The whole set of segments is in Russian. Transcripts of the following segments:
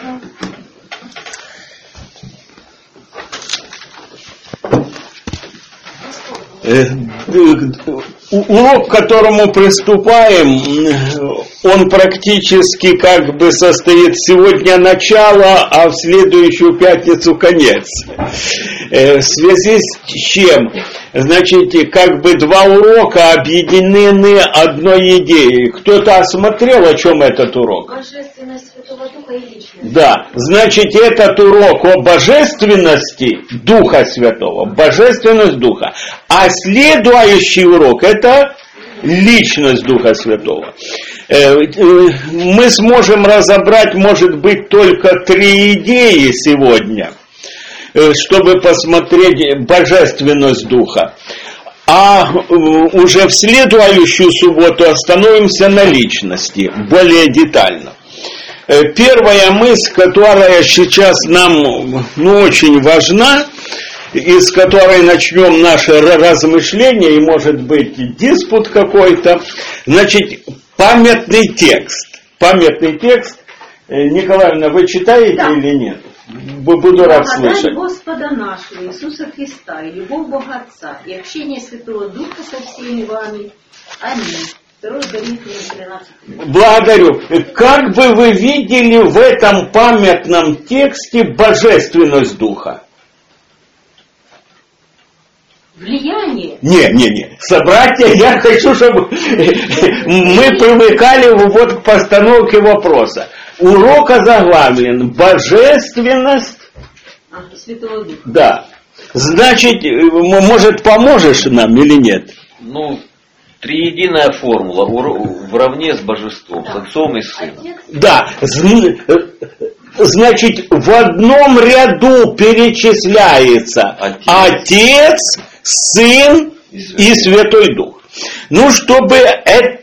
Урок, к которому приступаем, он практически как бы состоит сегодня начало, а в следующую пятницу конец. В связи с чем? Значит, как бы два урока объединены одной идеей. Кто-то осмотрел, о чем этот урок? Божественность Святого Духа и личность. Да, значит, этот урок о божественности Духа Святого, божественность Духа. А следующий урок – это личность Духа Святого. Мы сможем разобрать, может быть, только 3 идеи сегодня, чтобы посмотреть божественность Духа. А уже в следующую субботу остановимся на личности, более детально. Первая мысль, которая сейчас нам очень важна, и с которой начнем наше размышление, и может быть диспут какой-то, значит, памятный текст. Памятный текст. Николаевна, вы читаете, да, или нет? Буду рад слышать. Господа нашего Иисуса Христа и любовь Бога Отца и общение Святого Духа со всеми вами. Аминь. 2 Коринфянам 13. Благодарю. Как бы вы видели в этом памятном тексте божественность Духа? Влияние? Не. Собратья, я хочу, чтобы мы привыкали вот к постановке вопроса. Урок озаглавлен «Божественность Святого Духа». Да. Значит, может, поможешь нам или нет? Триединая формула вровне с божеством, с Отцом и Сыном. Да. Значит, в одном ряду перечисляется Отец, Сын и Святой Дух. Чтобы это...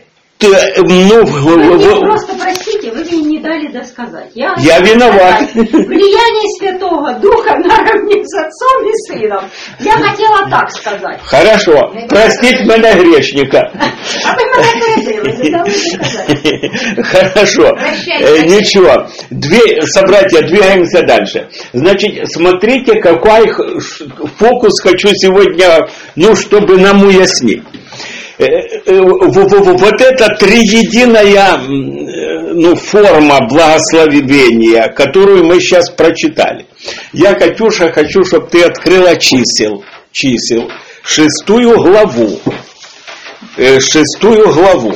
Вы просто простите, вы мне не дали досказать. Я виноват. Влияние Святого Духа наравне с Отцом и Сыном. Я хотела так сказать. Хорошо. Простите меня, грешника. А вы меня доказать. Хорошо. Ничего. Собратья, двигаемся дальше. Значит, смотрите, какой фокус хочу сегодня, чтобы нам уяснить. Вот эта триединая форма благословения, которую мы сейчас прочитали. Я, Катюша, хочу, чтобы ты открыла чисел. 6 главу. 6 главу.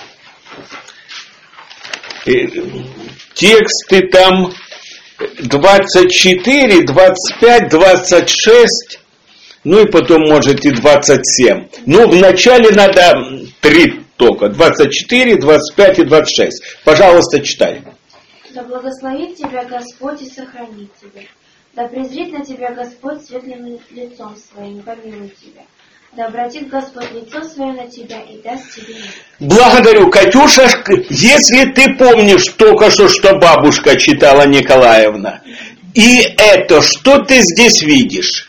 Тексты там 24, 25, 26. И потом, может, и 27. Вначале надо 3 только. 24, 25 и 26. Пожалуйста, читай. Да благословит тебя Господь и сохранит тебя. Да презрит на тебя Господь светлым лицом своим, помилует тебя. Да обратит Господь лицо свое на тебя и даст тебе мир. Благодарю, Катюша. Если ты помнишь только что бабушка читала, Николаевна, и это, что ты здесь видишь?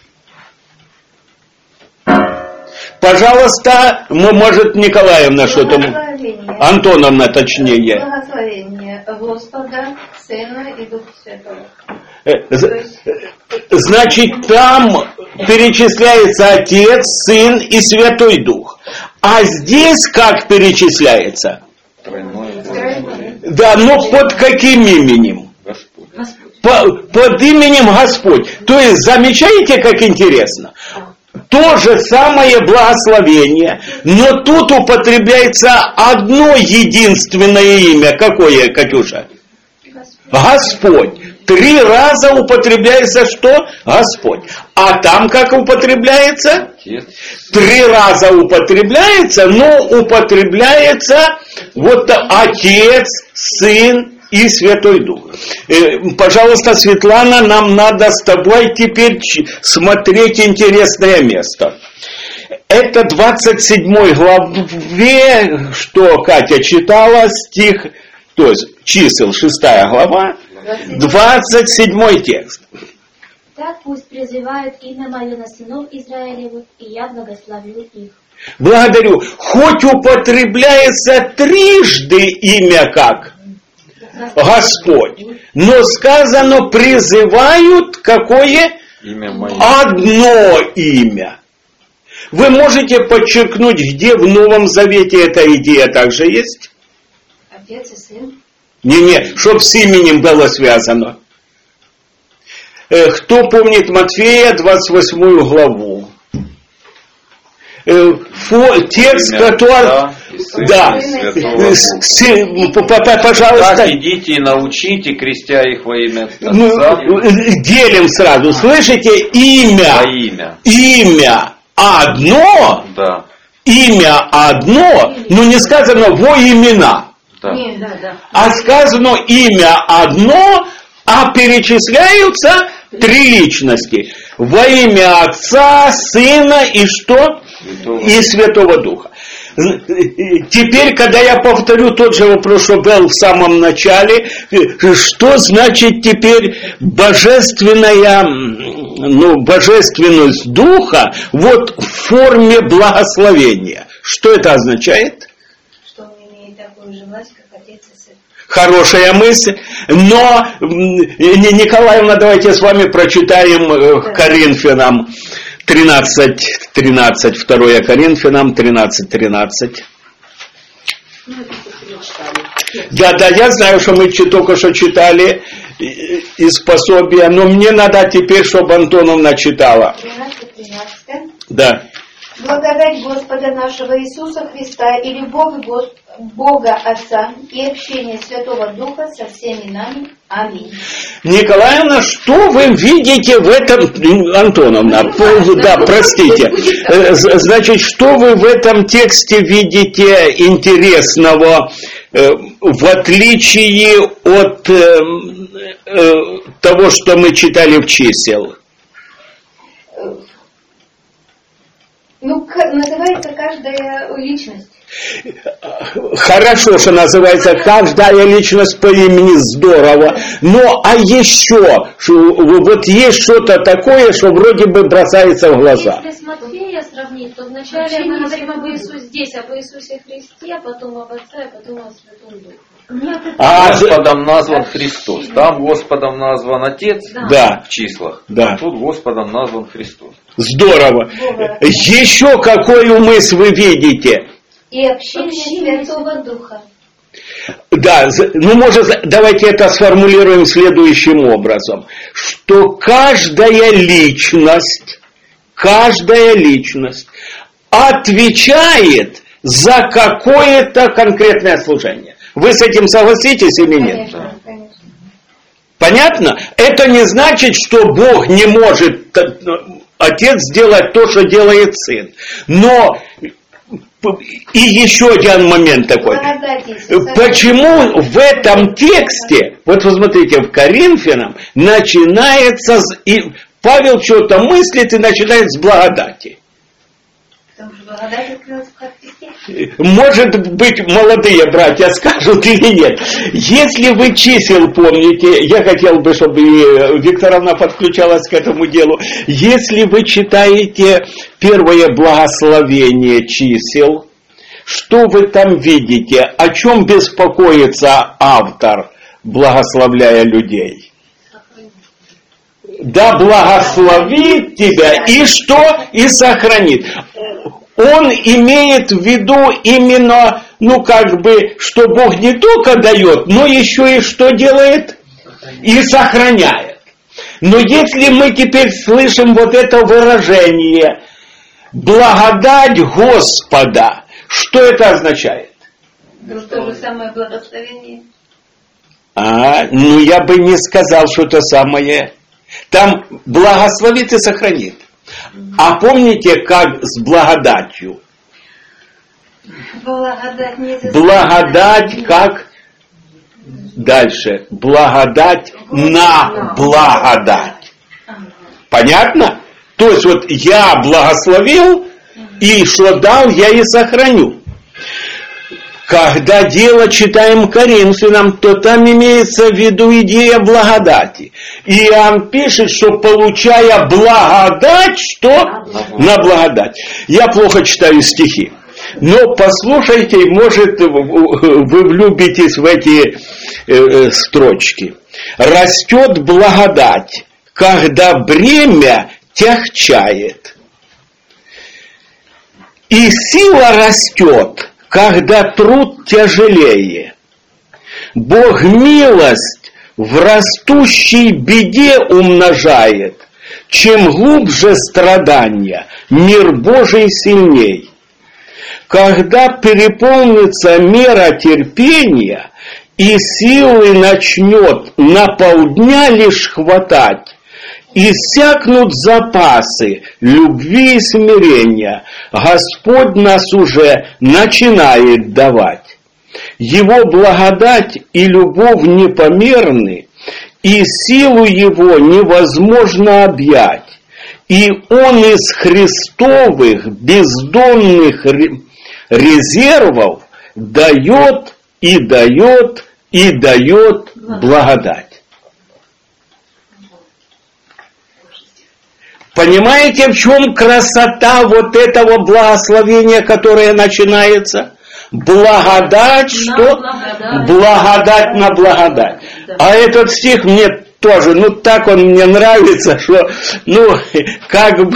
Пожалуйста, может, Николаевна что-то... Антоновна, точнее. Благословение Господа, Сына и Духа Святого. Значит, там перечисляется Отец, Сын и Святой Дух. А здесь как перечисляется? Да, но под каким именем? Под именем Господь. То есть, замечаете, как интересно? То же самое благословение, но тут употребляется одно единственное имя. Какое, Катюша? Господь. 3 раза употребляется что? Господь. А там как употребляется? 3 раза употребляется, но употребляется вот Отец, Сын и Святой Дух. Пожалуйста, Светлана, нам надо с тобой теперь смотреть интересное место. Это 27 главе, что Катя читала, стих, то есть чисел 6 глава, 27 текст. Так пусть призывают имя мое на сынов Израилевых, и я благословлю их. Благодарю. Хоть употребляется трижды имя как? Господь. Но сказано, призывают какое? Имя мое. Одно имя. Вы можете подчеркнуть, где в Новом Завете эта идея также есть? Отец и сын. Не, чтоб с именем было связано. Кто помнит Матфея, 28 главу? Текст, который... Да, пожалуйста. Так идите и научите, крестя их во имя Отца. Делим сразу. Слышите? Имя. Имя одно. Да. Имя одно, но не сказано во имена. Да. А сказано имя одно, а перечисляются 3 личности. Во имя Отца, Сына и что? И Святого Духа. Теперь, когда я повторю тот же вопрос, что был в самом начале, что значит теперь божественность Духа вот в форме благословения? Что это означает? Что он имеет такую же власть, как Отец и Сын. Хорошая мысль, но, Николаевна, давайте с вами прочитаем Коринфянам 13:13, 2 Коринфянам 13:13. Да, я знаю, что мы только что читали из пособия, но мне надо теперь, чтобы Антоновна читала. 13:13. Да. Благодать Господа нашего Иисуса Христа и любовь Бога Отца и общение Святого Духа со всеми нами. Аминь. Николаевна, что вы видите в этом, Антоновна, да, простите, значит, что вы в этом тексте видите интересного, в отличие от того, что мы читали в чисел? Называется каждая личность. Хорошо, что называется каждая личность по имени, здорово. Но а еще, вот есть что-то такое, что вроде бы бросается в глаза. Если с Матфея сравнить, то вначале мы говорим об Иисусе здесь, об Иисусе Христе, потом об Отце, а потом о Святом Духе. Господом назван Христос. Там Господом назван Отец, да, в числах. Да. А тут Господом назван Христос. Здорово. Еще какую мысль вы видите? И общение Святого Духа. Да, может, давайте это сформулируем следующим образом, что каждая личность отвечает за какое-то конкретное служение. Вы с этим согласитесь или нет? Конечно. Понятно? Это не значит, что Бог не может, Отец, сделать то, что делает Сын. Но и еще один момент такой. Почему в этом тексте, вот посмотрите, в Коринфянам начинается, и Павел что-то мыслит и начинает с благодати. Потому что благодать открылась в Христе. Может быть, молодые братья скажут или нет. Если вы чисел помните, я хотел бы, чтобы Викторовна подключалась к этому делу. Если вы читаете первое благословение чисел, что вы там видите? О чем беспокоится автор, благословляя людей? Да благословит тебя и что? И сохранит. Он имеет в виду именно, что Бог не только дает, но еще и что делает? И сохраняет. Но если мы теперь слышим вот это выражение «благодать Господа», что это означает? То же самое благословение. Я бы не сказал, что это самое. Там благословит и сохранит. А помните, как с благодатью? Благодать как? Дальше. Благодать на благодать. Понятно? То есть вот я благословил, и что дал, я и сохраню. Когда дело читаем Коринфянам, то там имеется в виду идея благодати. И Иоанн пишет, что получая благодать, что? На благодать. Я плохо читаю стихи. Но послушайте, может, вы влюбитесь в эти строчки. Растет благодать, когда бремя тягчает. И сила растет, когда труд тяжелее. Бог милость в растущей беде умножает. Чем глубже страдания, мир Божий сильней. Когда переполнится мера терпения, и силы начнет на полдня лишь хватать, иссякнут запасы любви и смирения, Господь нас уже начинает давать. Его благодать и любовь непомерны, и силу Его невозможно объять. И Он из Христовых бездонных резервов дает и дает и дает благодать. Понимаете, в чем красота вот этого благословения, которое начинается? Благодать, что? Благодать на благодать. А этот стих мне тоже, так он мне нравится, что, как бы,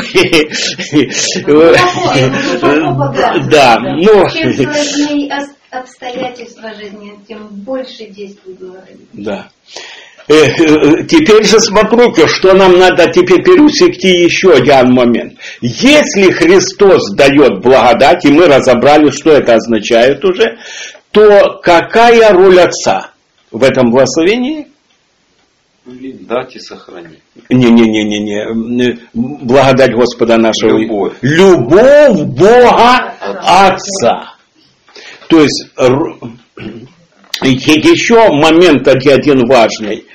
да, Чем сложнее обстоятельства жизни, тем больше действует благодать. Да. Теперь же смотрю-ка, что нам надо теперь пересекти еще один момент. Если Христос дает благодать, и мы разобрали, что это означает уже, то какая роль Отца в этом благословении? Дать и сохранить. Не. Благодать Господа нашего. Любовь. Любовь Бога Отца. То есть, еще момент один важный.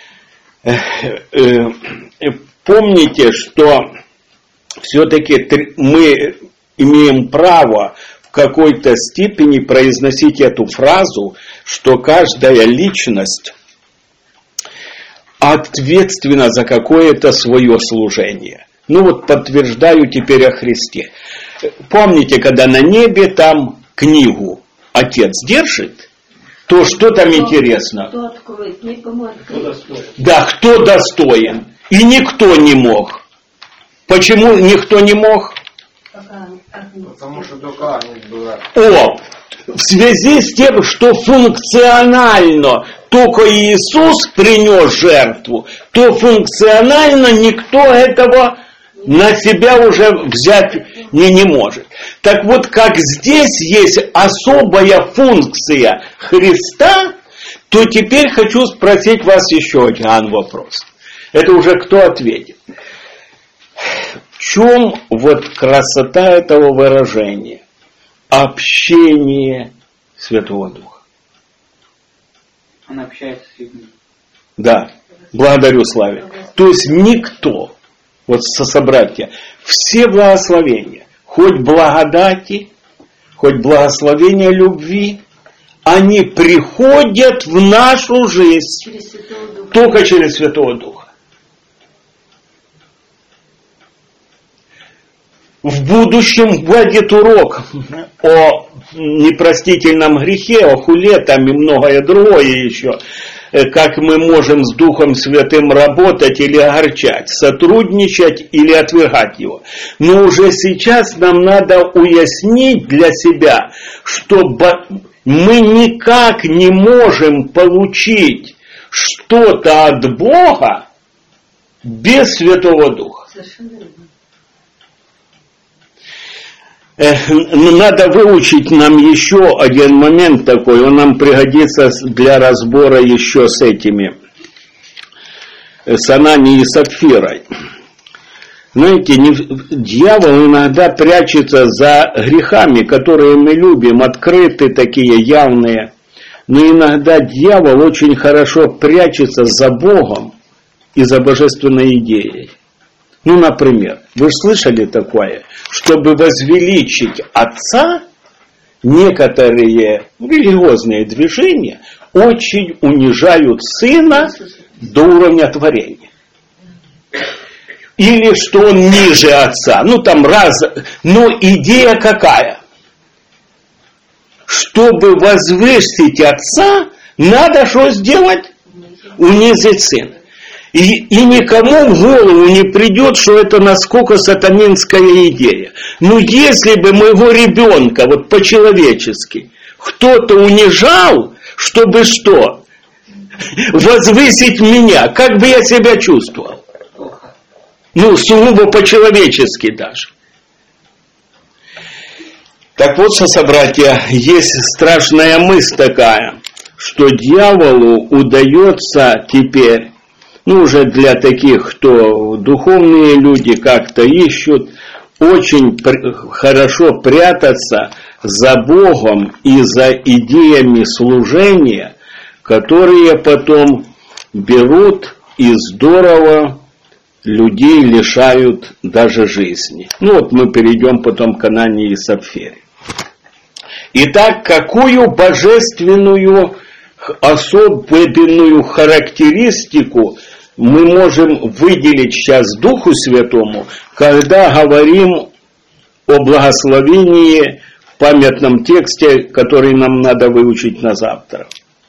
Помните, что все-таки мы имеем право в какой-то степени произносить эту фразу, что каждая личность ответственна за какое-то свое служение. Подтверждаю теперь о Христе. Помните, когда на небе там книгу Отец держит, то что там интересно? Кто откроет, никому откроет. Да, кто достоин. И никто не мог. Почему никто не мог? Потому что только ангел был. В связи с тем, что функционально только Иисус принес жертву, то функционально никто этого на себя уже взять не может. Так вот, как здесь есть особая функция Христа, то теперь хочу спросить вас еще один вопрос. Это уже кто ответит. В чем красота этого выражения? Общение Святого Духа. Он общается с людьми. Да, благодарю Славе. То есть никто, собратья, все благословения, хоть благодати, хоть благословения любви, они приходят в нашу жизнь только через Святого Духа. В будущем будет урок о непростительном грехе, о хуле, там и многое другое еще. Как мы можем с Духом Святым работать или огорчать, сотрудничать или отвергать его. Но уже сейчас нам надо уяснить для себя, что мы никак не можем получить что-то от Бога без Святого Духа. Надо выучить нам еще один момент такой, он нам пригодится для разбора еще с этими, с Ананией и Сапфирой. Знаете, дьявол иногда прячется за грехами, которые мы любим, открыты такие, явные. Но иногда дьявол очень хорошо прячется за Богом и за божественной идеей. Например, вы же слышали такое, чтобы возвеличить Отца, некоторые религиозные движения очень унижают Сына до уровня творения. Или что он ниже Отца. Но идея какая? Чтобы возвысить Отца, Надо что сделать? Унизить сына. И никому в голову не придет, что это насколько сатанинская идея. Но если бы моего ребенка, вот по-человечески, кто-то унижал, чтобы что? Возвысить меня, как бы я себя чувствовал? Ну, сугубо по-человечески даже. Так вот, собратья, есть страшная мысль такая, что дьяволу удается теперь, ну, уже для таких, кто духовные люди как-то ищут, очень хорошо прятаться за Богом и за идеями служения, которые потом берут и здорово людей лишают даже жизни. Ну вот мы перейдем потом к Анании и Сапфире. Итак, какую божественную особенную характеристику мы можем выделить сейчас Духу Святому, когда говорим о благословении в памятном тексте, который нам надо выучить на завтра?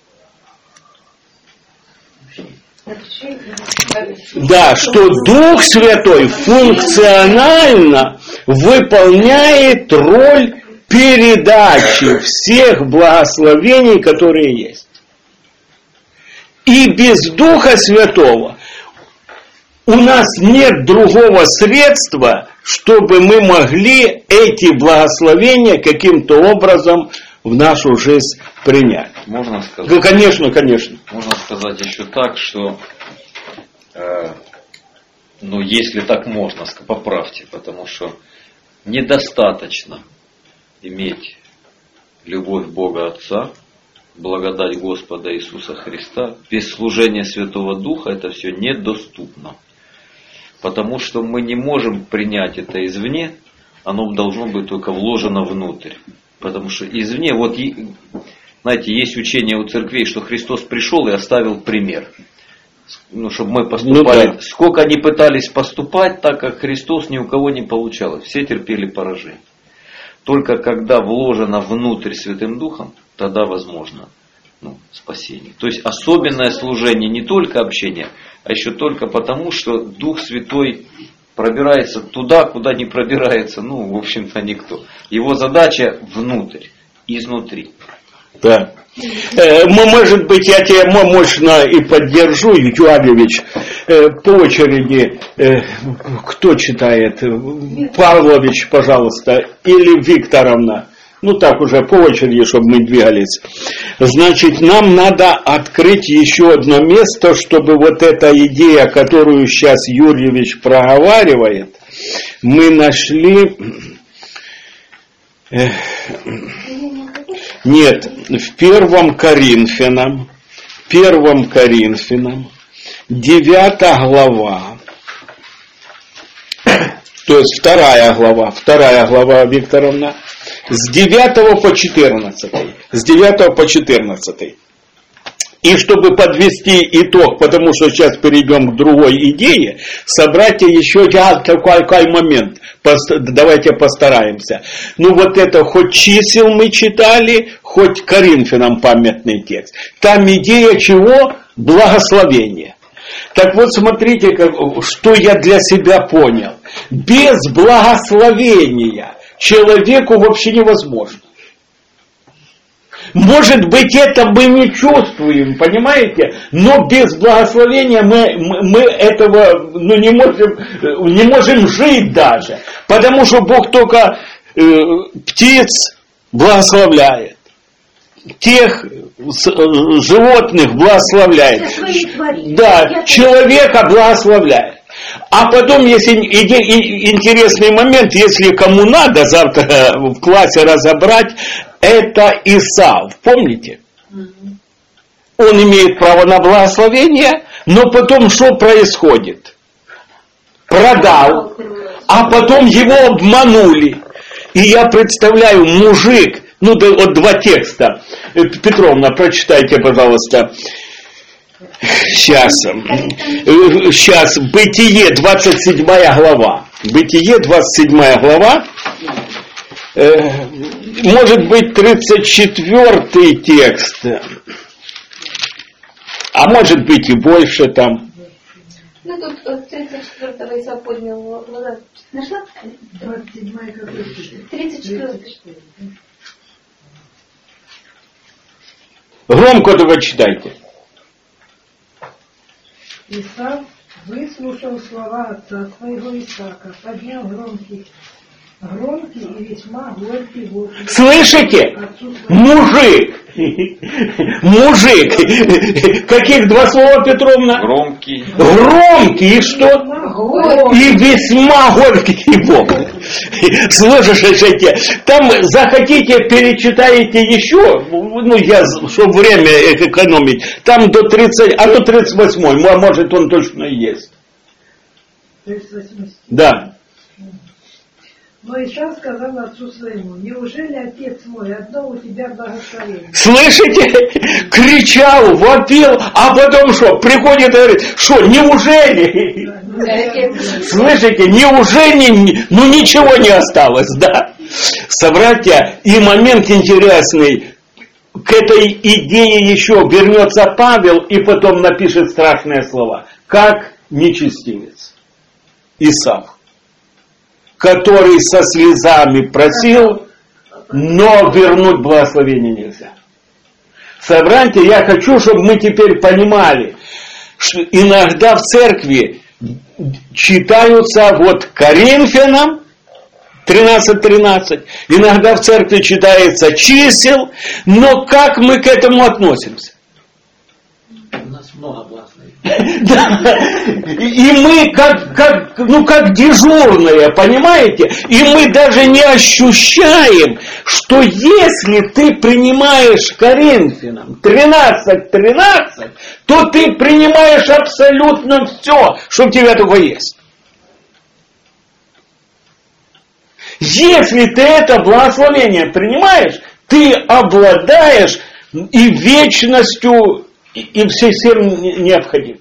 Да, что Дух Святой функционально выполняет роль передачи всех благословений, которые есть. И без Духа Святого у нас нет другого средства, чтобы мы могли эти благословения каким-то образом в нашу жизнь принять. Можно сказать? Ну, конечно, конечно. Можно сказать еще так, что, ну, если так можно, поправьте, потому что недостаточно иметь любовь Бога Отца, благодать Господа Иисуса Христа. Без служения Святого Духа это все недоступно. Потому что мы не можем принять это извне, оно должно быть только вложено внутрь. Потому что извне, вот, знаете, есть учение у церквей, что Христос пришел и оставил пример. Ну, чтобы мы поступали. Ну, да. Сколько они пытались поступать, так как Христос, ни у кого не получалось. Все терпели поражение. Только когда вложено внутрь Святым Духом, тогда возможно спасение. То есть особенное служение не только общение, а еще только потому, что Дух Святой пробирается туда, куда не пробирается, в общем-то, никто. Его задача внутрь, изнутри. Да. Может быть, я тебя мощно и поддержу, Юавлевич. По очереди, кто читает? Павлович, пожалуйста, или Викторовна. Ну так уже по очереди, чтобы мы двигались. Значит, нам надо открыть еще одно место, чтобы вот эта идея, которую сейчас Юрьевич проговаривает, мы нашли... Нет, в 1 Коринфянам, 9 глава, то есть 2 глава, Викторовна, с 9 по 14. С 9 по 14. И чтобы подвести итог, потому что сейчас перейдем к другой идее, собрать еще такой момент. Давайте постараемся. Ну вот это хоть чисел мы читали, хоть Коринфянам памятный текст. Там идея чего? Благословение. Так вот смотрите, что я для себя понял. Без благословения человеку вообще невозможно. Может быть, это мы не чувствуем, понимаете? Но без благословения мы этого не можем жить даже. Потому что Бог только птиц благословляет. Тех животных благословляет. Да, человека благословляет. А потом есть интересный момент, если кому надо завтра в классе разобрать, это Исав, помните? Он имеет право на благословение, но потом что происходит? Продал, а потом его обманули. И я представляю, мужик, вот 2 текста, Петровна, прочитайте, пожалуйста. Сейчас, Бытие, 27 глава. Бытие, 27 глава. Может быть, 34 текст. А может быть и больше там. Ну тут 34-го Иса поднял глаза. Нашла? 27-й какой? 34-й. Громко только читайте. Исав выслушал слова отца своего Исаака, поднял громкий и весьма горький вопль. Слышите? Мужик. Мужик. Каких два слова, Петровна? Громкий. Громкий и что? И весьма горький вопль. Слышите? Там захотите, перечитаете еще, ну я, чтобы время экономить, там до 30, а до 38, может он точно и есть. 38 стих. Да. Но Исав сказал отцу своему: неужели, отец мой, одно у тебя благословение? Слышите? Кричал, вопил, а потом что? Приходит и говорит, что, неужели? Слышите, неужели, ну ничего не осталось, да? Собратья, и момент интересный, к этой идее еще вернется Павел и потом напишет страшные слова. Как нечестивец Исав, который со слезами просил, но вернуть благословение нельзя. Собратья, я хочу, чтобы мы теперь понимали, что иногда в церкви читаются вот Коринфянам 13:13, иногда в церкви читается чисел, но как мы к этому относимся? У нас много благословений. И мы как дежурные, понимаете? И мы даже не ощущаем, что если ты принимаешь Коринфянам 13:13, то ты принимаешь абсолютно все, что у тебя только есть. Если ты это благословение принимаешь, ты обладаешь и вечностью, и всей силой необходим.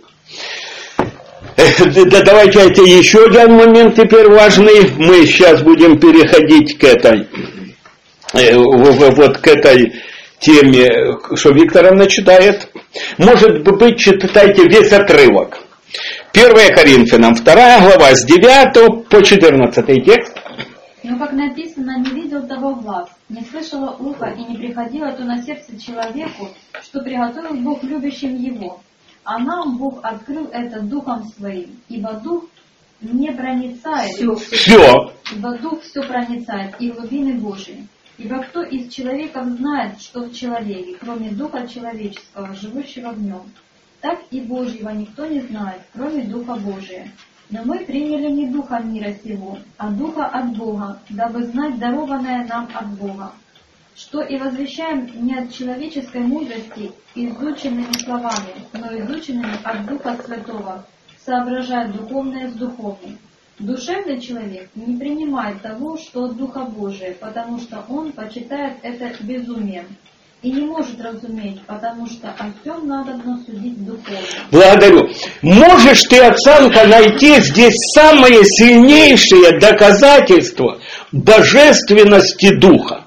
Давайте еще один момент теперь важный. Мы сейчас будем переходить к этой, вот к этой теме, что Викторовна читает. Может быть, читайте весь отрывок. 1 Коринфянам, 2 глава, с 9 по 14 текст. Но, как написано, не видел того глаз, не слышало ухо и не приходило то на сердце человеку, что приготовил Бог любящим его. А нам Бог открыл это Духом Своим, ибо Дух не проницает, Все. ибо Дух все проницает и глубины Божии. Ибо кто из человеков знает, что в человеке, кроме Духа человеческого, живущего в нем? Так и Божьего никто не знает, кроме Духа Божия. Но мы приняли не Духа мира сего, а Духа от Бога, дабы знать дарованное нам от Бога. Что и возвещаем не от человеческой мудрости изученными словами, но изученными от Духа Святого, соображая духовное с духовным. Душевный человек не принимает того, что от Духа Божия, потому что он почитает это безумием. И не может разуметь, потому что о всем надобно судить духовно. Благодарю. Можешь ты, Оксанка, найти здесь самое сильнейшее доказательство божественности Духа?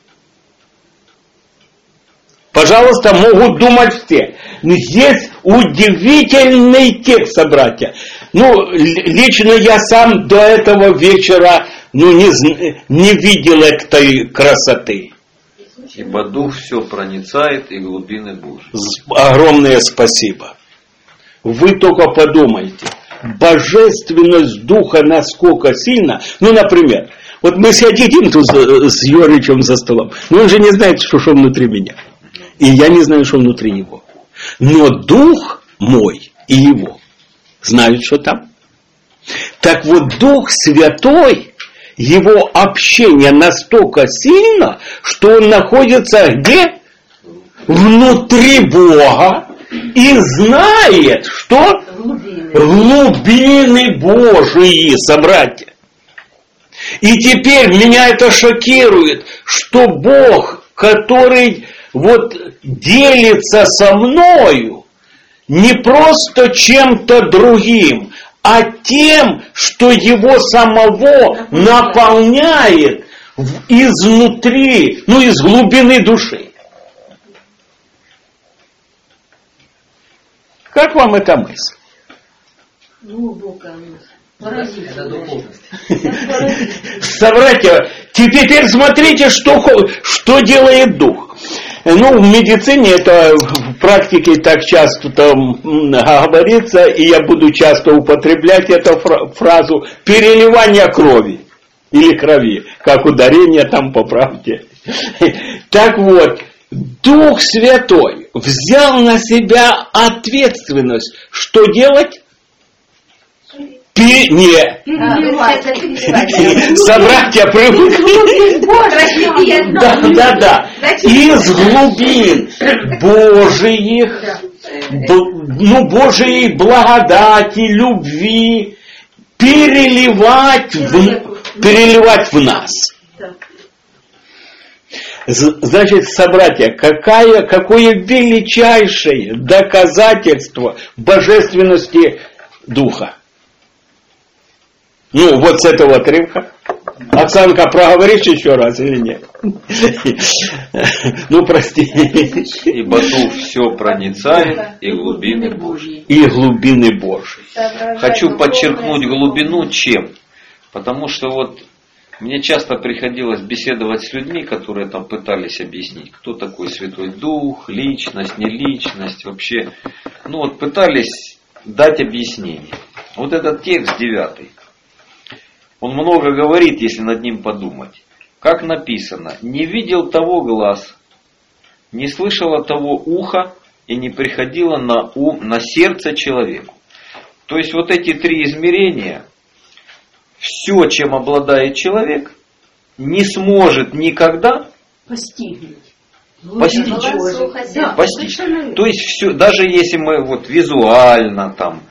Пожалуйста, могут думать все. Есть удивительный текст, братья. Лично я сам до этого вечера не видел этой красоты. Ибо Дух все проницает и глубины Божьи. Огромное спасибо. Вы только подумайте. Божественность Духа насколько сильна. Например, вот мы сидим тут с Юричем за столом, но он же не знает, что внутри меня. И я не знаю, что внутри него. Но Дух мой и его знают, что там. Так вот, Дух Святой, его общение настолько сильно, что он находится где? Внутри Бога и знает, что? Глубины Божии, собратья. И теперь меня это шокирует, что Бог, который делится со мною, не просто чем-то другим, а тем, что его самого наполняет изнутри, из глубины души. Как вам эта мысль? Глубокая мысль. Поразительно. Собратья, теперь смотрите, что делает дух. Ну, в медицине это в практике так часто там говорится, и я буду часто употреблять эту фразу переливание крови или крови, как ударение там поправьте. Так вот, Дух Святой взял на себя ответственность, что делать? Собратья привыкли. Да. Из глубин Божиих, Божией благодати, любви переливать в нас. Значит, собратья, какое величайшее доказательство божественности Духа. Ну, вот с этого отрывка. Оксанка, проговоришь еще раз или нет? Ну, прости. Ибо Дух все проницает и глубины Божьи. И глубины Божьи. Хочу подчеркнуть глубину чем? Потому что вот мне часто приходилось беседовать с людьми, которые там пытались объяснить, кто такой Святой Дух, личность, не личность, вообще. Ну вот пытались дать объяснение. Вот этот текст 9. Он много говорит, если над ним подумать. Как написано, не видел того глаз, не слышало того уха и не приходило на сердце человеку. То есть вот эти 3 измерения, все, чем обладает человек, не сможет никогда постигнуть. Постичь. То есть все, даже если мы вот визуально там,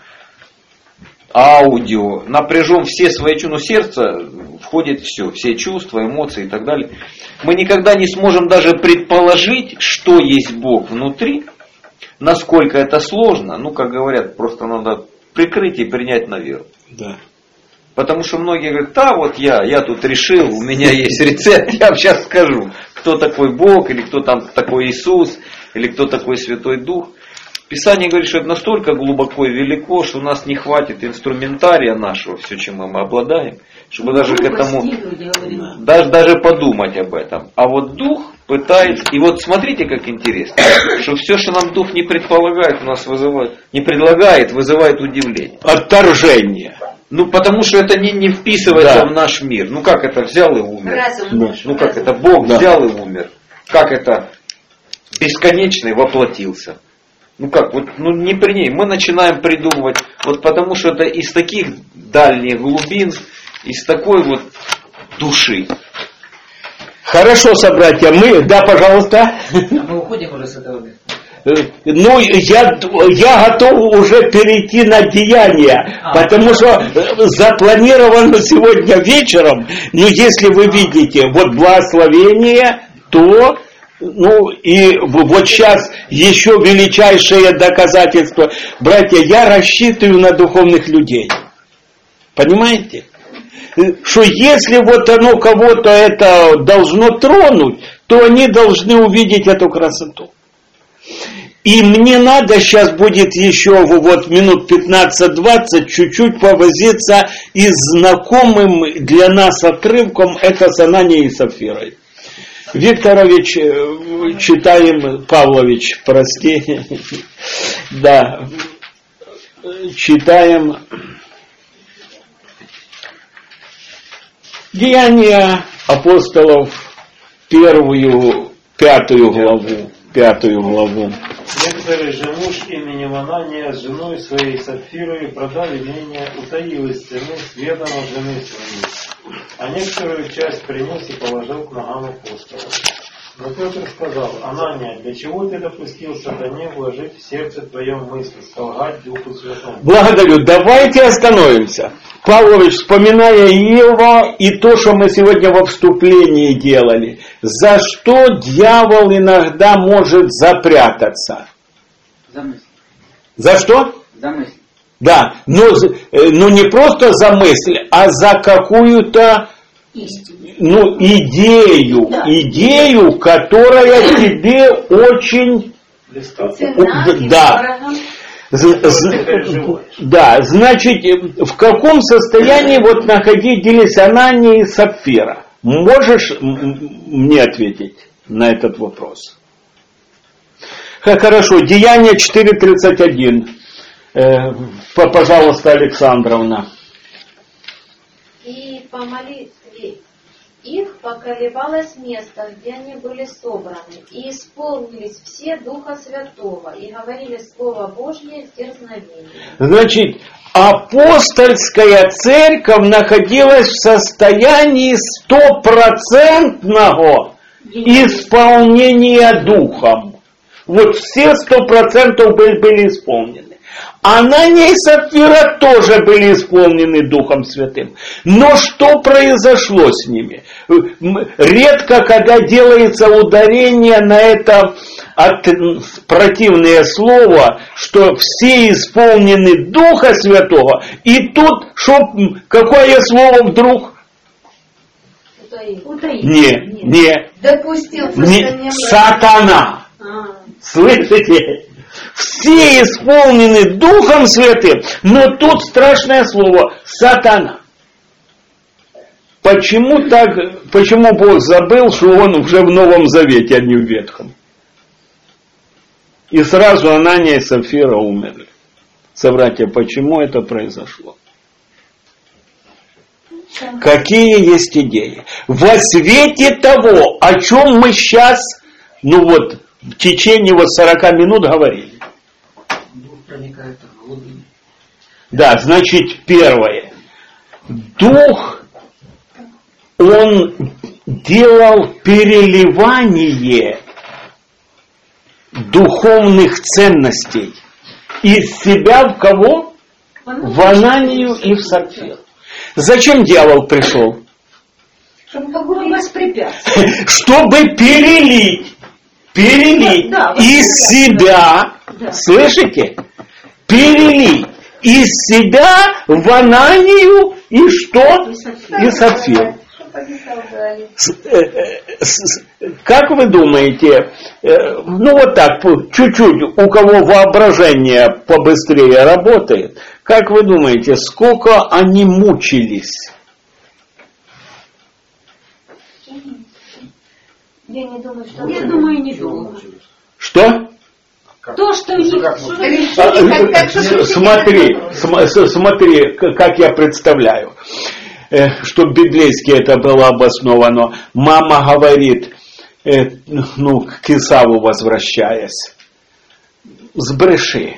аудио, напряжем все свои чувства, сердце входит все чувства, эмоции и так далее. Мы никогда не сможем даже предположить, что есть Бог внутри, насколько это сложно. Ну, как говорят, просто надо прикрыть и принять на веру. Да. Потому что многие говорят, да, вот я тут решил, у меня есть рецепт, я вам сейчас скажу, кто такой Бог, или кто там такой Иисус, или кто такой Святой Дух. Писание говорит, что это настолько глубоко и велико, что у нас не хватит инструментария нашего, все, чем мы обладаем, чтобы даже к этому, даже подумать об этом. А вот Дух пытается, и вот смотрите, как интересно, что все, что нам Дух не предполагает, у нас вызывает удивление. Отторжение. Ну, потому что это не вписывается в наш мир. Ну, как это взял и умер? Ну, как это Бог взял и умер? Как это бесконечный воплотился? Ну как, вот, ну не при ней. Мы начинаем придумывать, вот потому что это из таких дальних глубин, из такой вот души. Хорошо, собратья, да, пожалуйста. Мы уходим уже с этого места. Ну, я готов уже перейти на деяния, потому что запланировано сегодня вечером, но если вы видите, вот благословение, то... Ну и вот сейчас еще величайшее доказательство. Братья, я рассчитываю на духовных людей. Понимаете? Что если вот оно кого-то это должно тронуть, то они должны увидеть эту красоту. И мне надо сейчас будет еще вот минут 15-20 чуть-чуть повозиться и знакомым для нас отрывком это с Ананией и Сапфирой. Викторович, читаем, Павлович, прости, да, читаем Деяния апостолов, 5 главу. Некоторый же муж именем Анания с женой своей Сапфирой продали имение, утаил из цены с ведома жены своей, а некоторую часть принес и положил к ногам апостолов. Но Петр сказал: Анания, для чего ты допустил сатане вложить в сердце твоем мысль, солгать Духу Святому? Благодарю. Давайте остановимся. Павлович, вспоминая его и то, что мы сегодня во вступлении делали, за что дьявол иногда может запрятаться? За мысль. За что? За мысль. Да, но не просто за мысль, а за какую-то идею, которая тебе очень... Цена, да. Да, значит, в каком состоянии вот находились Анания и Сапфира? Можешь мне ответить на этот вопрос? Хорошо, Деяние 4:31. Пожалуйста, Александровна. И по молитве их поколебалось место, где они были собраны, и исполнились все Духа Святого, и говорили Слово Божье в дерзновении. Значит, апостольская церковь находилась в состоянии 100% исполнения Духом. Вот все 100% были исполнены. Анания и Сапфира тоже были исполнены Духом Святым. Но что произошло с ними? Редко, когда делается ударение на это противное слово, что все исполнены Духа Святого, и тут какое слово вдруг? Не. Допустил. Сатана. Слышите? Все исполнены Духом Святым, но тут страшное слово сатана. Почему Бог забыл, что он уже в Новом Завете, а не в Ветхом? И сразу Анания и Сапфира умерли. Собратья, почему это произошло? Какие есть идеи? Во свете того, о чем мы сейчас, в течение 40 минут говорили. Да, значит, первое. Дух, он делал переливание духовных ценностей из себя в кого? В Ананию и в Сапфиру. Зачем дьявол пришел? Чтобы воспрепятствовать. Чтобы перелить из себя, слышите? Перелить из себя в Ананию и что? И Сапфиру. Как вы думаете, так, чуть-чуть, у кого воображение побыстрее работает, как вы думаете, сколько они мучились? Я не думаю, что... Я думаю, не думаю. Что? То, что у них... Смотри, как я представляю. Чтобы библейски это было обосновано. Мама говорит, к Исаву возвращаясь, збреши.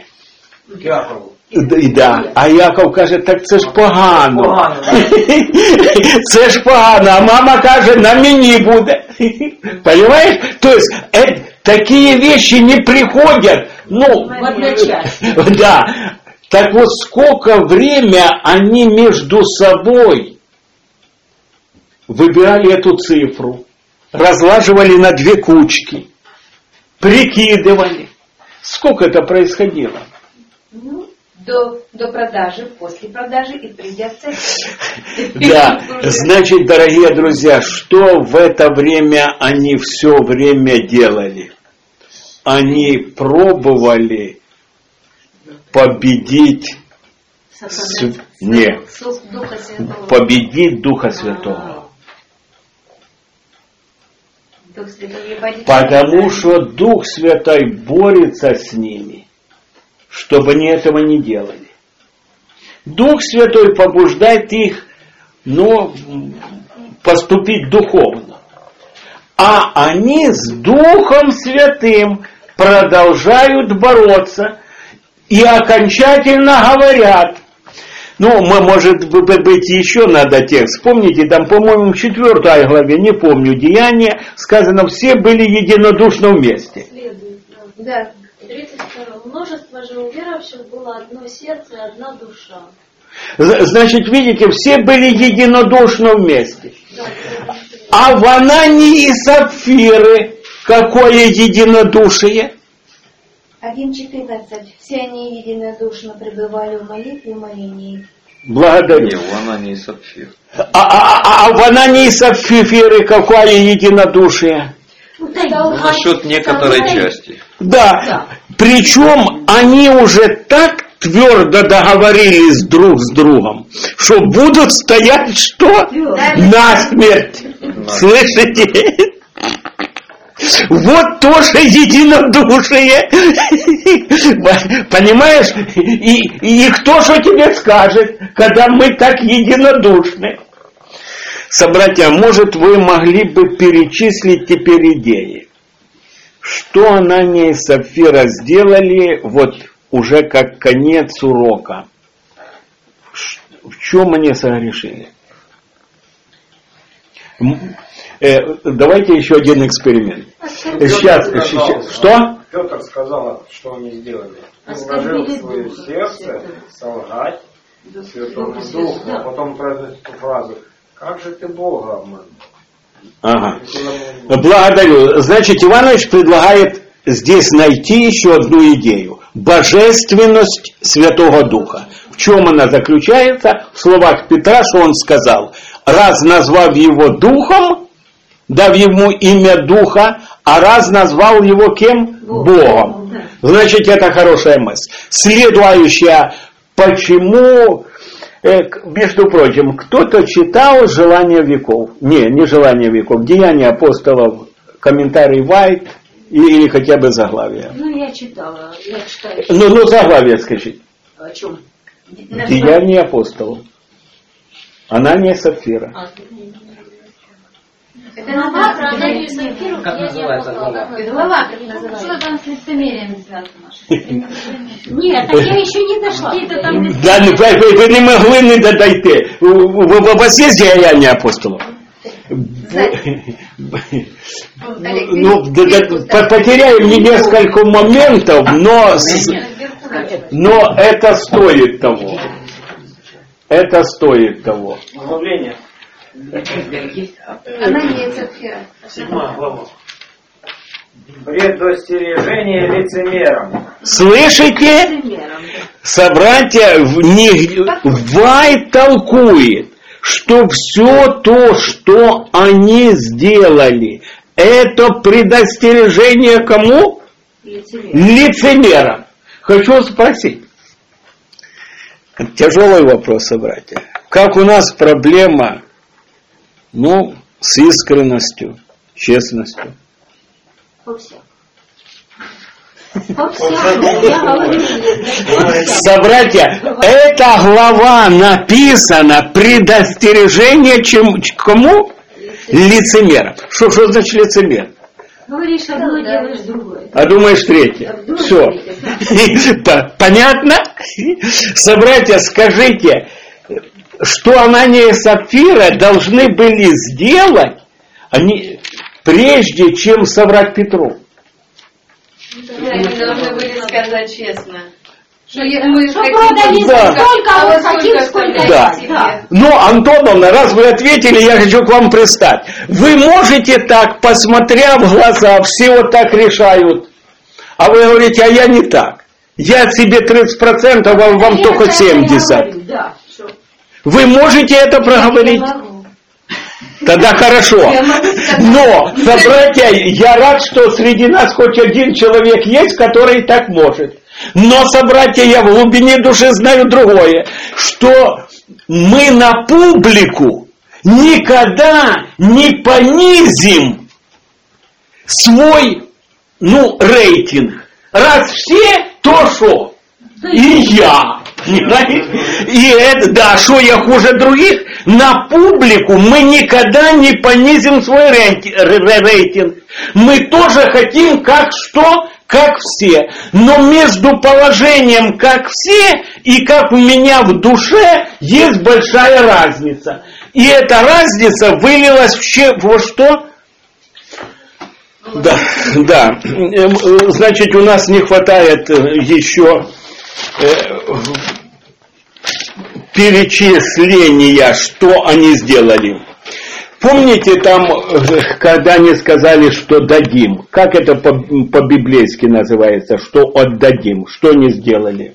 Да, а Яков каже, так це ж погано. Це ж погано, а мама каже, на мені буде. Понимаешь? То есть, такие вещи не приходят, в одночасье. Да. Так вот, сколько время они между собой выбирали эту цифру, разлаживали на 2 кучки, прикидывали. Сколько это происходило? До продажи, после продажи и придя в церковь. Да, значит, дорогие друзья, что в это время они все время делали? Они пробовали победить победить Духа Святого. Потому что Дух Святой борется с ними, чтобы они этого не делали. Дух Святой побуждает их, поступить духовно. А они с Духом Святым продолжают бороться и окончательно говорят. Может быть, еще надо текст. Вспомните, там, по-моему, в 4 главе, не помню, Деяния, сказано, все были единодушно вместе. Да, 32. Множество же уверовавших было одно сердце и одна душа. Значит, видите, все были единодушно вместе. А в Анании и Сапфиры какое единодушие? 1:14. Все они единодушно пребывали в молитве и молении. Благодарю. В Анании и Сапфир. А в Анании и Сапфиры какое единодушие? Насчет некоторой части. Да. Причем они уже так твердо договорились друг с другом, что будут стоять что? Насмерть. Слышите? Вот тоже единодушие. Понимаешь? И кто же тебе скажет, когда мы так единодушны? Собратья, может, вы могли бы перечислить теперь идеи, что Анания и Сапфира сделали вот уже как конец урока? В чем они согрешили? Давайте еще один эксперимент. Сейчас. Что? Петр сказал, что они сделали. Вложил в свое сердце солгать Святому Духу, а потом произносит эту фразу: «Как же ты Бога обманул?» Ага. Благодарю. Значит, Иванович предлагает здесь найти еще одну идею. Божественность Святого Духа. В чем она заключается? В словах Петра, что он сказал: раз назвав его Духом, дав ему имя Духа, а раз назвал его кем? Богом. Значит, это хорошая мысль. Следующая, почему, между прочим, кто-то читал «Желание веков». Не «Желание веков», «Деяния апостолов», комментарий Вайт или хотя бы заглавие. Ну, я читала, я читаю. Ну, заглавие скажите. О чем? «Деяния апостолов». Анания и Сапфира. Это глава про Ананию и Сапфиру. Как называется глава? Глава как называется? Что там с лицемерием связано? Нет, так я еще не дошла. Да, ви не могли не додайте. У вас є «Деяния апостолов»? Ну, потеряем не несколько моментов, но это стоит того. Это стоит того. Углубление. Анания и Сапфира. 7 глава. Предостережение лицемерам. Слышите? Собратья, Вайт толкует, что все то, что они сделали, это предостережение кому? Лицемерам. Хочу спросить. Тяжелый вопрос, собратья. Как у нас проблема, с искренностью, честностью? Собратья, эта глава написана предостережение кому? Лицемерам. Что значит лицемер? Говоришь одно, делаешь другое. А думаешь третье. Все. Понятно? Собратья, скажите, что Анания и Сапфира должны были сделать, прежде чем соврать Петру? Они должны были сказать честно. Что продали столько, а вот хотим сколько да. Но, Антоновна, раз вы ответили, я хочу к вам пристать. Вы можете так, посмотря в глаза, все вот так решают. А вы говорите, а я не так. Я себе 30%, а вам только 70%. Вы можете это проговорить? Тогда хорошо. Но, собратья, я рад, что среди нас хоть один человек есть, который так может. Но, собратья, я в глубине души знаю другое, что мы на публику никогда не понизим свой, рейтинг. Раз все, то шо? И я. И это, что я хуже других, на публику мы никогда не понизим свой рейтинг. Мы тоже хотим как все. Но между положением как все и как у меня в душе есть большая разница. И эта разница вылилась во что? Да. Значит, у нас не хватает еще перечисления, что они сделали. Помните там, когда они сказали, что дадим? Как это по-библейски называется? Что отдадим? Что они сделали?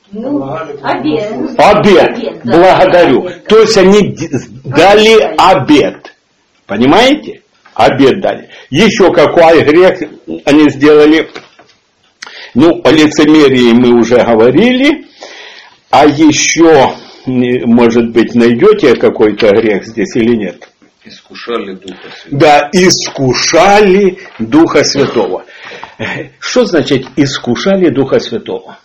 Обет. Благодарю. То есть они дали обет. Понимаете? Обет дали. Еще какой грех они сделали? Ну, о лицемерии мы уже говорили, а еще, может быть, найдете какой-то грех здесь или нет? Искушали Духа Святого. Да, искушали Духа Святого. Что значит искушали Духа Святого?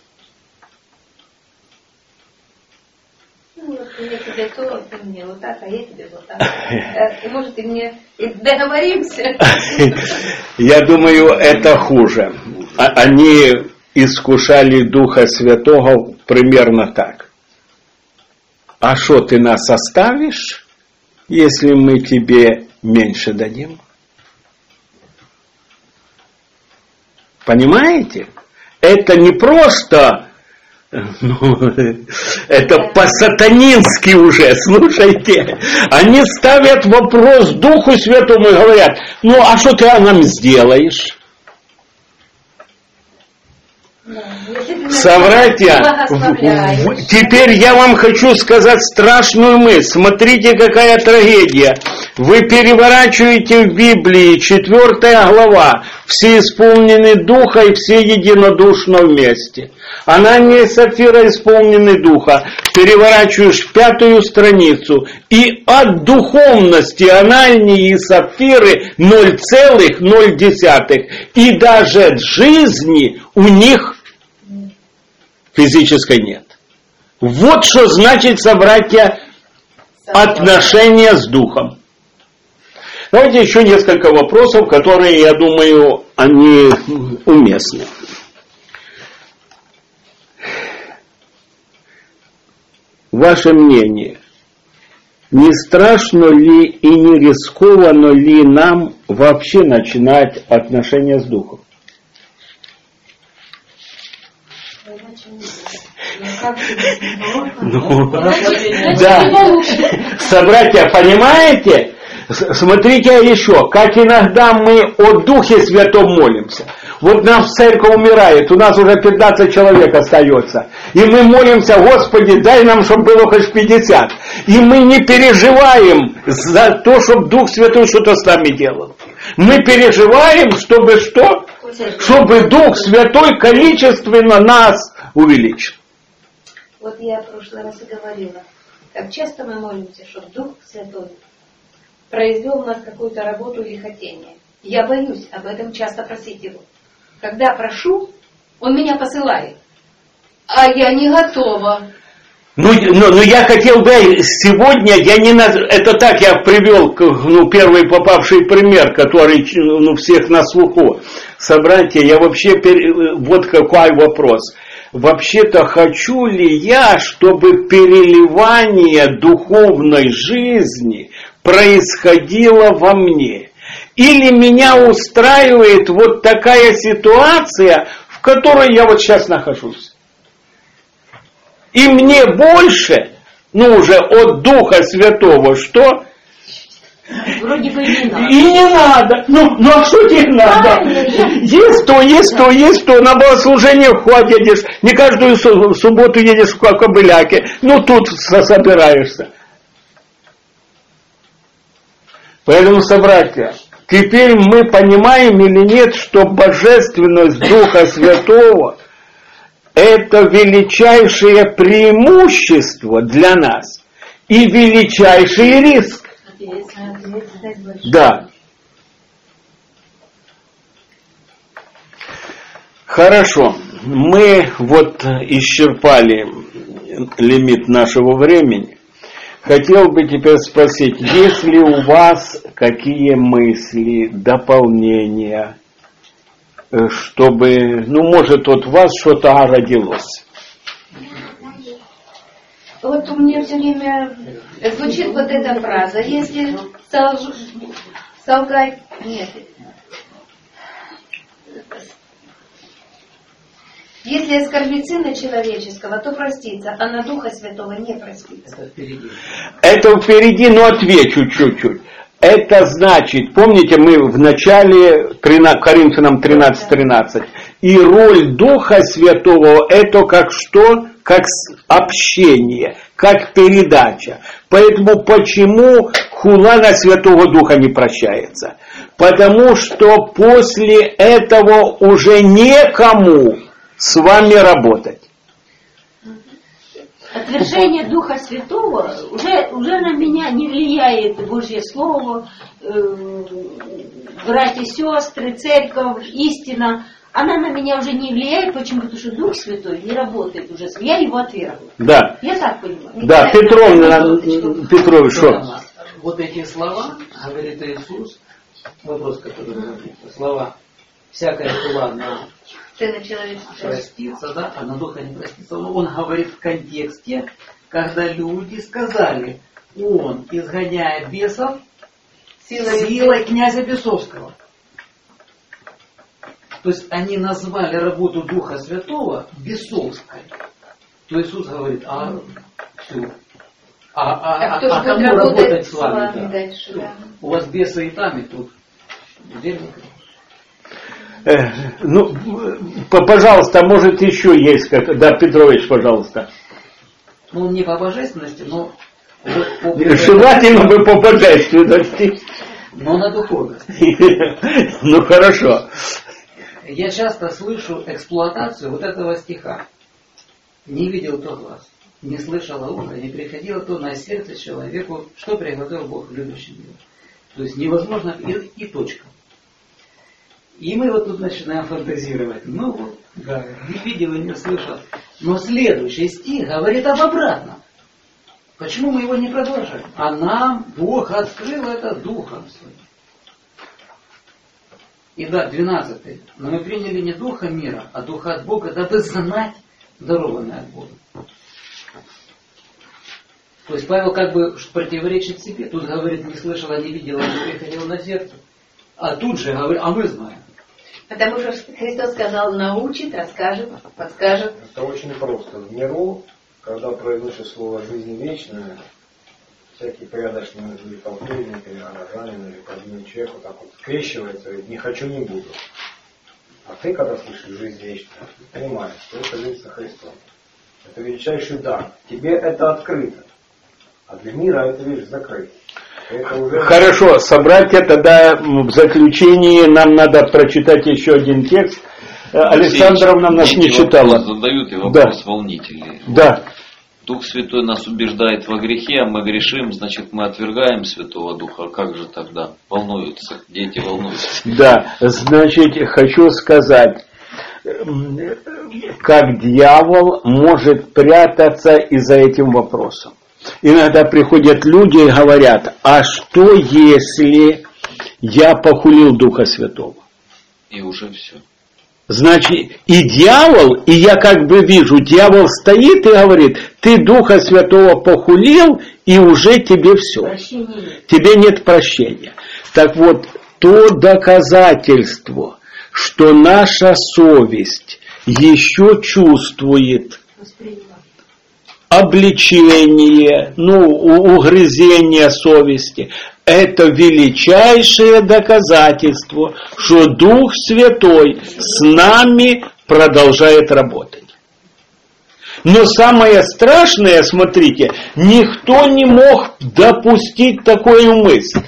Ну, вот я тебе то, ты мне вот так, а я тебе вот так. Может, ты мне договоримся? Я думаю, это хуже. Они искушали Духа Святого примерно так. А что, ты нас оставишь, если мы тебе меньше дадим? Понимаете? Это не просто, это по-сатанински уже, слушайте. Они ставят вопрос Духу Святому и говорят, ну а что ты нам сделаешь? Собратья, теперь я вам хочу сказать страшную мысль. Смотрите, какая трагедия. Вы переворачиваете в Библии 4 глава. Все исполнены Духа и все единодушно вместе. Анания и Сапфира исполнены Духа. Переворачиваешь 5 страницу. И от духовности Анании и Сапфиры 0,0. И даже жизни у них физической нет. Вот что значит, собратья, отношения с Духом. Давайте еще несколько вопросов, которые, я думаю, они уместны. Ваше мнение, не страшно ли и не рискованно ли нам вообще начинать отношения с Духом? Да. Собратья, понимаете? Смотрите еще, как иногда мы о Духе Святом молимся. Вот нам в церковь умирает, у нас уже 15 человек остается. И мы молимся, Господи, дай нам, чтобы было хоть 50. И мы не переживаем за то, чтобы Дух Святой что-то с нами делал. Мы переживаем, чтобы что? Чтобы Дух Святой количественно нас увеличил. Вот я в прошлый раз и говорила, как часто мы молимся, чтобы Дух Святой произвел в нас какую-то работу или хотение. Я боюсь об этом часто просить Его. Когда прошу, Он меня посылает, а я не готова. Ну, я хотел бы сегодня, это так я привел первый попавший пример, который всех на слуху. Собратья, я вообще, вот какой вопрос. Вообще-то хочу ли я, чтобы переливание духовной жизни происходило во мне? Или меня устраивает вот такая ситуация, в которой я вот сейчас нахожусь? И мне больше, уже от Духа Святого, что? Вроде бы не надо. И не надо. А что тебе надо? Есть то, на богослужение ходишь, не каждую субботу едешь в Кобыляке, тут собираешься. Поэтому, собратья, теперь мы понимаем или нет, что божественность Духа Святого это величайшее преимущество для нас и величайший риск. Да. Хорошо. Мы исчерпали лимит нашего времени. Хотел бы теперь спросить, есть ли у вас какие мысли, дополнения, чтобы, может, от вас что-то родилось? Вот у меня все время звучит вот эта фраза. Если солгать... Нет. Если оскорбить Сына Человеческого, то простится, а на Духа Святого не простится. Это впереди, но отвечу чуть-чуть. Это значит, помните, мы в начале Коринфянам 13:13. И роль Духа Святого это как что? Как общение, как передача. Поэтому почему хула на Святого Духа не прощается? Потому что после этого уже некому с вами работать. Отвержение Духа Святого уже на меня не влияет Божье Слово, братья и сестры, церковь, истина. Она на меня уже не влияет. Почему? Потому что Дух Святой не работает уже. Я его отвергла. Да. Я так понимаю. Да, Петрович, что? Вот эти слова, говорит Иисус, вопрос, который говорит, слова, всякая хула на Сына человеческого простится, да, а на духа не простится. Он говорит в контексте, когда люди сказали, он изгоняет бесов силой князя Бесовского. То есть они назвали работу Духа Святого бесовской. То Иисус говорит, все. кто же кому будет работать с вами? Да. дальше, да. У вас бесы и там, и тут. Ну, пожалуйста, может еще есть как. Да, Петрович, пожалуйста. Ну, не по божественности, но... Желательно бы по божественности. Но на духовность. Ну, хорошо. Я часто слышу эксплуатацию вот этого стиха. Не видел то глаз, не слышало ухо, не приходило то на сердце человеку, что приготовил Бог любящим его. То есть невозможно и точка. И мы вот тут начинаем фантазировать. Ну вот, да, не видел и не слышал. Но следующий стих говорит об обратном. Почему мы его не продолжаем? А нам Бог открыл это Духом Своим. И да, 12. Но мы приняли не Духа мира, а Духа от Бога, дабы знать дарованное от Бога. То есть Павел как бы противоречит себе. Тут говорит, не слышал, не видел, не приходил на сердце. А тут же говорит, а мы знаем. Потому что Христос сказал, научит, расскажет, подскажет. Это очень просто. В миру, когда произносит слово «жизнь вечная», всякий порядочный или полковник, или горожанин, или подобный человек вот так вот скрещивается и говорит, не хочу, не буду. А ты, когда слышишь «жизнь вечная», понимаешь, что это жизнь со Христом. Это величайший дар. Тебе это открыто. А для мира это, видишь, закрыто. Хорошо, собратья, тогда в заключении нам надо прочитать еще один текст. Александровна нас не читала. Задают и вопрос волнительный. Да. Дух Святой нас убеждает во грехе, а мы грешим, значит мы отвергаем Святого Духа. А как же тогда? Волнуются, дети волнуются. Да, значит, хочу сказать, как дьявол может прятаться и за этим вопросом. Иногда приходят люди и говорят, а что если я похулил Духа Святого? И уже все. Значит, и дьявол, и я как бы вижу, дьявол стоит и говорит, ты Духа Святого похулил, и уже тебе все. Тебе нет прощения. Так вот, то доказательство, что наша совесть еще чувствует обличение, угрызение совести, это величайшее доказательство, что Дух Святой с нами продолжает работать. Но самое страшное, смотрите, никто не мог допустить такую мысль.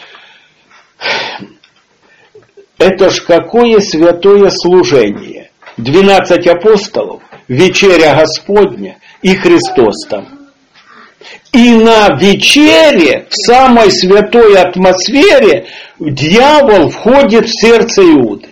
Это ж какое святое служение. 12 апостолов, вечеря Господня и Христос там. И на вечере, в самой святой атмосфере, дьявол входит в сердце Иуды.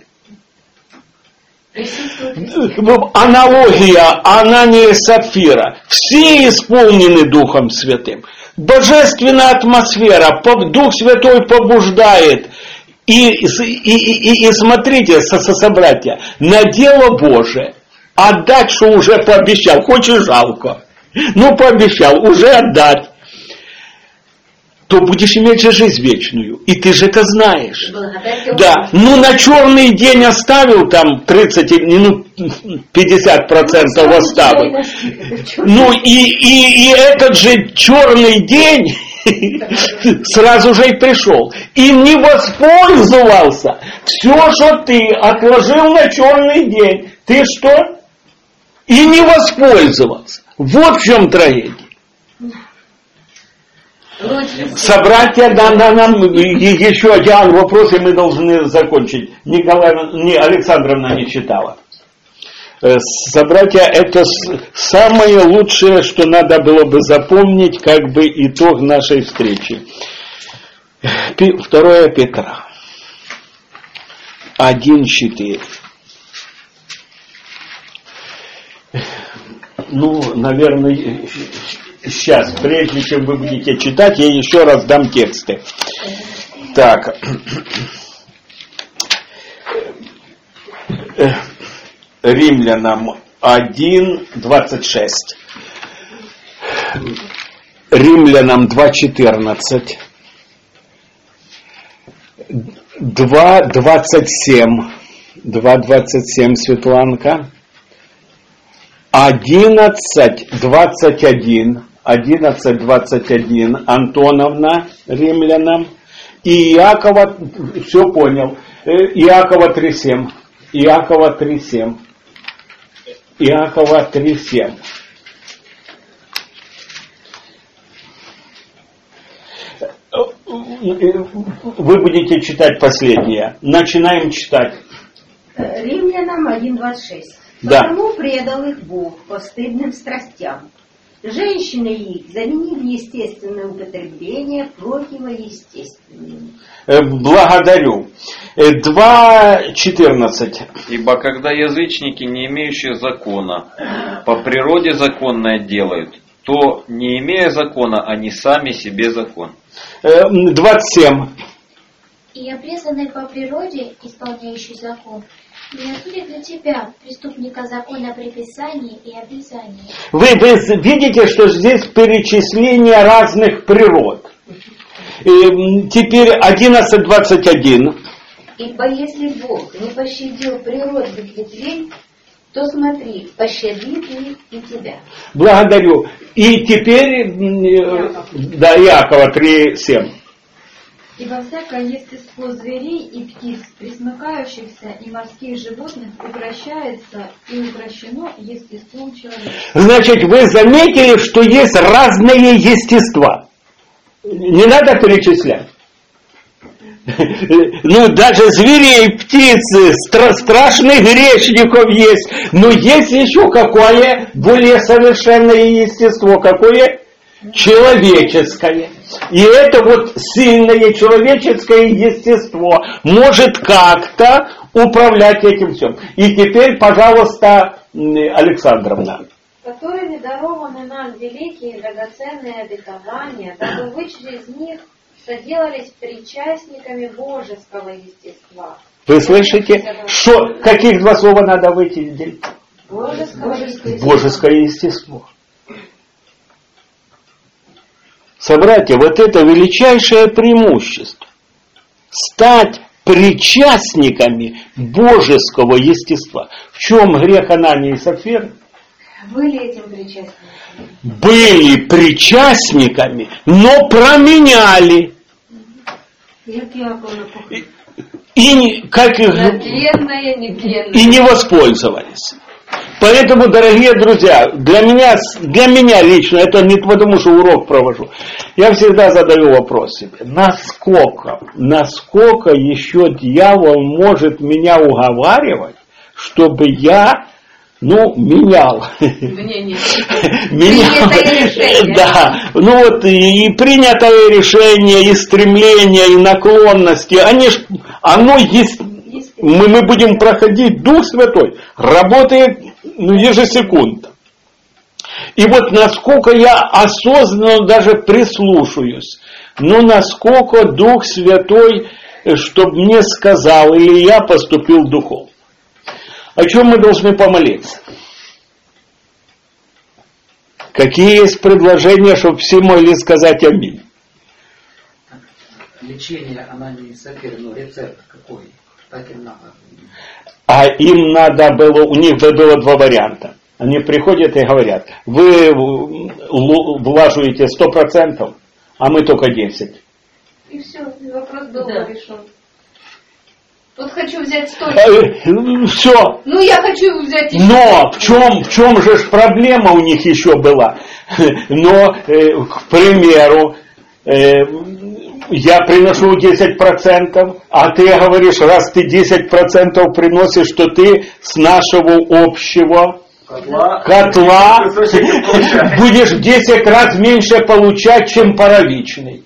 Аналогия Анания и Сапфира. Все исполнены Духом Святым. Божественная атмосфера, Дух Святой побуждает. И смотрите, собратья, на дело Божие. Отдать, что уже пообещал, хоть и жалко. Ну, пообещал, уже отдать. То будешь иметь же жизнь вечную. И ты же это знаешь. Да. Ну, на черный день оставил там 50% оставил. Ну, и этот же черный день сразу же и пришел. И не воспользовался. Все, что ты отложил на черный день. Ты что? И не воспользовался. Вот в чем трагедия. Собратья, нам еще один вопрос, и мы должны закончить. Александровна не читала. Собратья, это самое лучшее, что надо было бы запомнить, как бы итог нашей встречи. 2 Петра 1:4. Наверное, сейчас, прежде чем вы будете читать, я еще раз дам тексты. Так. Римлянам 1:26. Римлянам 2:14. 2:27. 2:27, Светланка. 11:21. 11:21, Антоновна, Римлянам. И Иакова, все понял. Иакова 3:7. Иакова 3:7. Иакова 3:7. Вы будете читать последнее. Начинаем читать. Римлянам 1:26. Да. Потому предал их Бог постыдным страстям. Женщины их заменили естественное употребление противоестественным. Благодарю. 2:14. Ибо когда язычники, не имеющие закона, по природе законное делают, то, не имея закона, они сами себе закон. 27. И обрезанный по природе, исполняющий закон, не осудит для тебя, преступника закона приписания и обрезания. Вы видите, что здесь перечисление разных природ. Теперь 11:21. Ибо если Бог не пощадил природных ветвей, то смотри, пощадит ли и тебя. Благодарю. И теперь, Иакова 3:7. Ибо всякое естество зверей и птиц, пресмыкающихся и морских животных, укращается и укращено естеством человека. Значит, вы заметили, что есть разные естества. Не надо перечислять. Даже зверей, птиц, страшных грешников есть. Но есть еще какое более совершенное естество. Какое? Человеческое. И это вот сильное человеческое естество может как-то управлять этим всем. И теперь, пожалуйста, Александровна. Которыми дарованы нам великие драгоценные обетования, дабы вы через них соделались причастниками божеского естества. Вы слышите? Каких два слова надо выделить? Божеское естество. Собратья, вот это величайшее преимущество. Стать причастниками божеского естества. В чем грех Анании и Сапфиры? Были этим причастниками. Были причастниками, но променяли. И не воспользовались. Поэтому, дорогие друзья, для меня лично, это не потому, что урок провожу, я всегда задаю вопрос себе, насколько еще дьявол может меня уговаривать, чтобы я, менял. Да. И принятое решение, и стремление, и наклонности, оно есть. Мы будем проходить, Дух Святой работает ежесекундно. И вот насколько я осознанно даже прислушаюсь, насколько Дух Святой, чтобы мне сказал, или я поступил духовно. О чем мы должны помолиться? Какие есть предложения, чтобы все могли сказать аминь? Лечение Анании и Сапфиры, рецепт какой? Так им надо. А им надо было, у них было два варианта. Они приходят и говорят, вы влаживаете 100%, а мы только 10%. И все, вопрос был решен. Вот хочу взять столько. Все. Я хочу взять еще. Но в чем же проблема у них еще была? Но, к примеру, я приношу 10%, а ты говоришь, раз ты 10% приносишь, что ты с нашего общего котла будешь в 10 раз меньше получать, чем паровичный.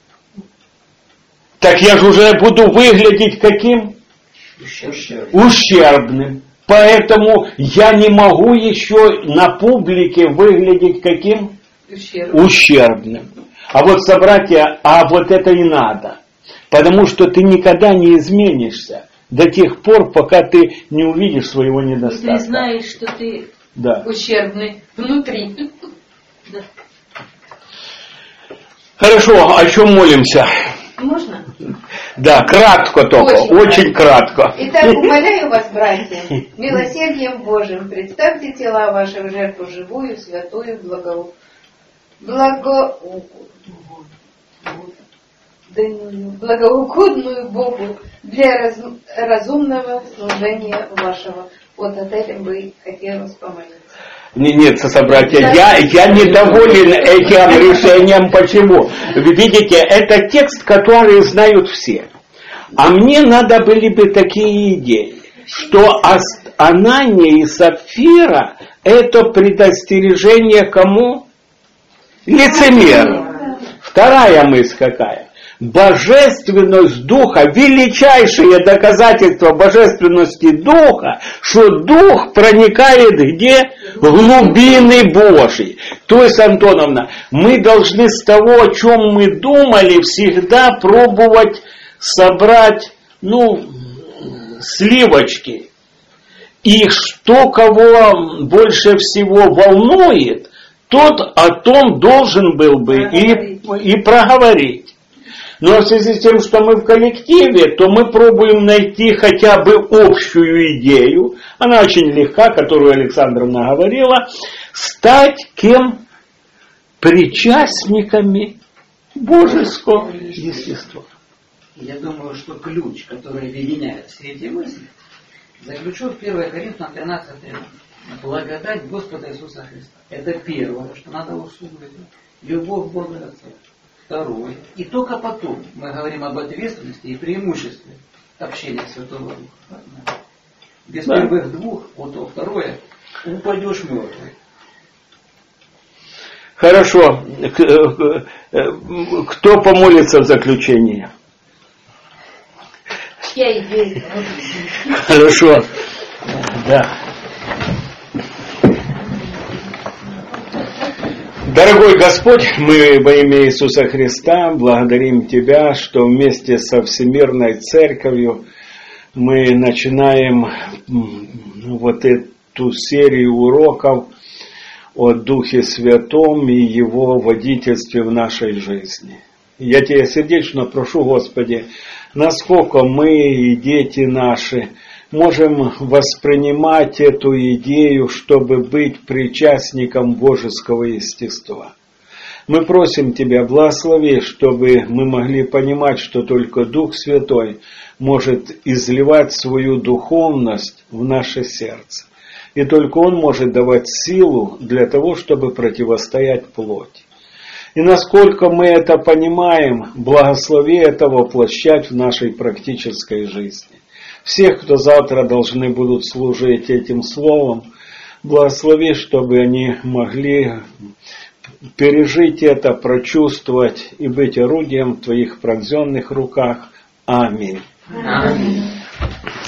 Так я же уже буду выглядеть каким? Ущербным. Поэтому я не могу еще на публике выглядеть каким? Ущербным. А вот, собратья, вот это и надо. Потому что ты никогда не изменишься до тех пор, пока ты не увидишь своего недостатка. И ты знаешь, что ты ущербный внутри. Хорошо, о чем молимся? Можно? Да, кратко только, очень кратко. Итак, умоляю вас, братья, милосердием Божьим, представьте тела ваши в жертву живую, святую, благоугодную Богу для разумного служения вашего. Вот от этого бы хотелось помолиться. Нет, собратья, я недоволен этим решением. Почему? Видите, это текст, который знают все. А мне надо были бы такие идеи, что Анания и Сапфира это предостережение кому? Лицемеру. Вторая мысль какая? Божественность Духа, величайшее доказательство божественности Духа, что Дух проникает где? В глубины Божьи. То есть, Антоновна, мы должны с того, о чем мы думали, всегда пробовать собрать, сливочки. И что кого больше всего волнует, тот о том должен был бы и проговорить. Но в связи с тем, что мы в коллективе, то мы пробуем найти хотя бы общую идею, она очень легка, которую Александровна говорила, стать кем? Причастниками божеского естества. Я думаю, что ключ, который объединяет все эти мысли, заключен в 1 Коринфянам 13:13. Благодать Господа Иисуса Христа. Это первое, что надо усвоить. Любовь Бога Отца. Второе. И только потом мы говорим об ответственности и преимуществе общения Святого Духа. Без первых двух, вот второе, упадешь мертвый. Хорошо. Кто помолится в заключение? Я и здесь. Хорошо. Да. Дорогой Господь, мы во имя Иисуса Христа благодарим Тебя, что вместе со Всемирной Церковью мы начинаем вот эту серию уроков о Духе Святом и Его водительстве в нашей жизни. Я Тебя сердечно прошу, Господи, насколько мы и дети наши можем воспринимать эту идею, чтобы быть причастником божеского естества. Мы просим Тебя, благослови, чтобы мы могли понимать, что только Дух Святой может изливать свою духовность в наше сердце. И только Он может давать силу для того, чтобы противостоять плоти. И насколько мы это понимаем, благослови это воплощать в нашей практической жизни. Всех, кто завтра должны будут служить этим словом, благослови, чтобы они могли пережить это, прочувствовать и быть орудием в Твоих пронзенных руках. Аминь. Аминь.